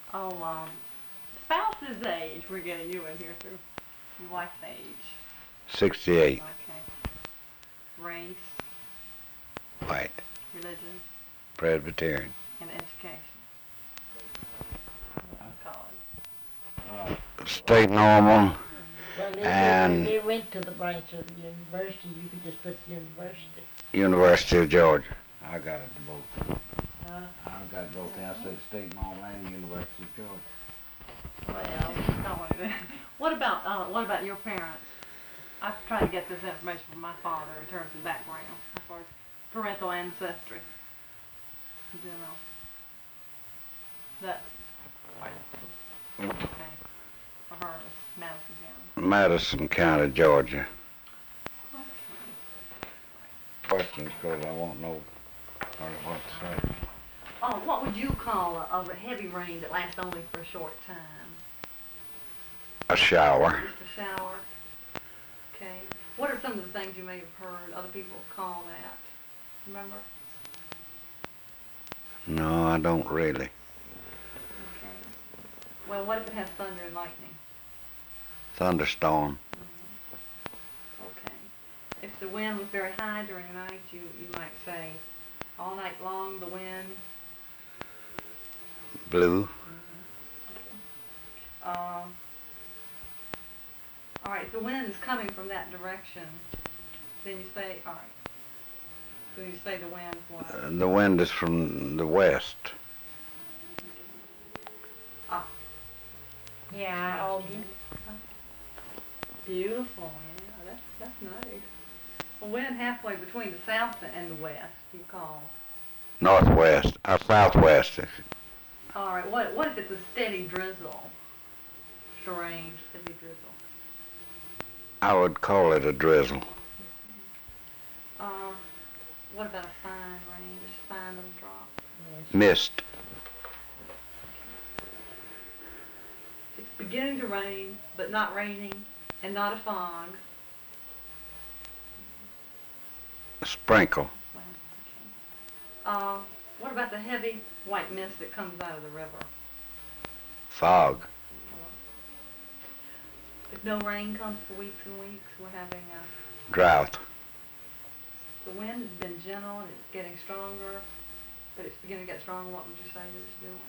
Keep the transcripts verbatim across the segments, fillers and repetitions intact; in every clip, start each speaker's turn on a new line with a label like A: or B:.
A: Oh, um, spouse's age. We're getting you in here through your wife's age.
B: sixty-eight.
A: Okay. Race,
B: White.
A: religion,
B: Presbyterian.
A: and education. College.
B: State normal.
C: Well, if
B: And-
C: they, they went to the branch of the university, you could just put university.
B: University of Georgia. I got it both.
C: Uh,
B: I got both. I said state normal and University of Georgia.
A: Well, not one of them. What about uh, what about your parents? I've tried to get this information from my father in terms of background, as far as parental ancestry. You know. That. Okay. For her, it's Madison County.
B: Madison County, Georgia.
A: Okay.
B: Questions, because I won't know hardly what to say.
A: Oh, what would you call a, a heavy rain that lasts only for a short time?
B: A shower.
A: Just a shower. Okay. What are some of the things you may have heard other people call that? Remember?
B: No, I don't really.
A: Okay. Well, what if it has thunder and lightning?
B: Thunderstorm.
A: Okay. If the wind was very high during the night, you, you might say, all night long the wind.
B: Blue.
A: Uh, all right, if the wind is coming from that direction, then you say, all right. So you say the wind's what?
B: Uh, the wind is from the west.
A: Ah,
C: yeah, Augie.
A: beautiful. Yeah, that's, that's nice. A wind halfway between the south and the west, you call.
B: Northwest. Or southwest.
A: All right, what, what if it's a steady drizzle? Strange, steady drizzle.
B: I would call it a drizzle.
A: Uh, what about a fine rain, just fine little drop?
B: Mist.
A: It's beginning to rain, but not raining, and not a fog.
B: A sprinkle.
A: Well, okay. Uh, what about the heavy white mist that comes out of the river?
B: Fog.
A: If no rain comes for weeks and weeks, we're having a,
B: Drought.
A: the wind has been gentle and it's getting stronger, but it's beginning to get stronger. What would you say that it's doing?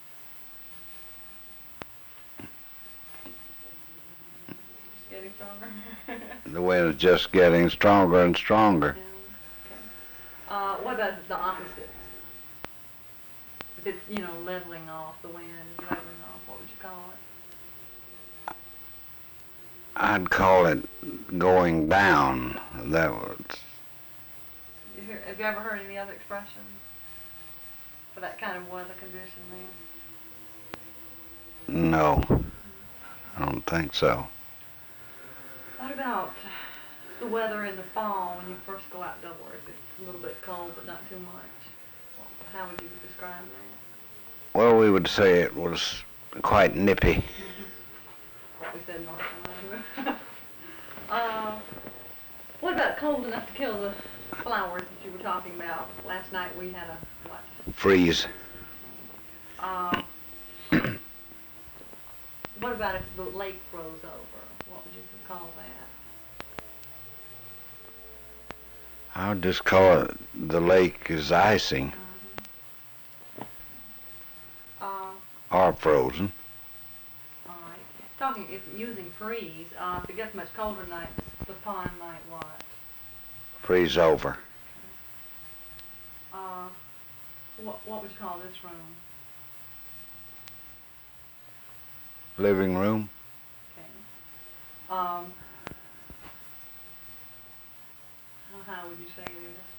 A: It's getting stronger?
B: The wind is just getting stronger and stronger.
A: Yeah, okay. Uh, what about the opposites? If it's, you know, leveling off, the wind is leveling off, what would you call it?
B: I'd call it going down. That was.
A: Is there, have you ever heard any other expressions for that kind of weather condition then?
B: No. I don't think so.
A: What about the weather in the fall when you first go outdoors? It's a little bit cold, but not too much. Well, how would you describe that?
B: Well, we would say it was quite nippy.
A: What we said in North Carolina. uh, what about cold enough to kill the flowers that you were talking about? Last night we had a, what?
B: Freeze.
A: Uh, what about if the lake froze over? What would you call that?
B: I would just call it the lake is icing
A: Uh,
B: or frozen.
A: all right. Talking, if using freeze, uh, if it gets much colder nights, the pond might what?
B: Freeze over.
A: Uh, what, what would you call this room?
B: Living room.
A: Okay. Um, how high would you say it is?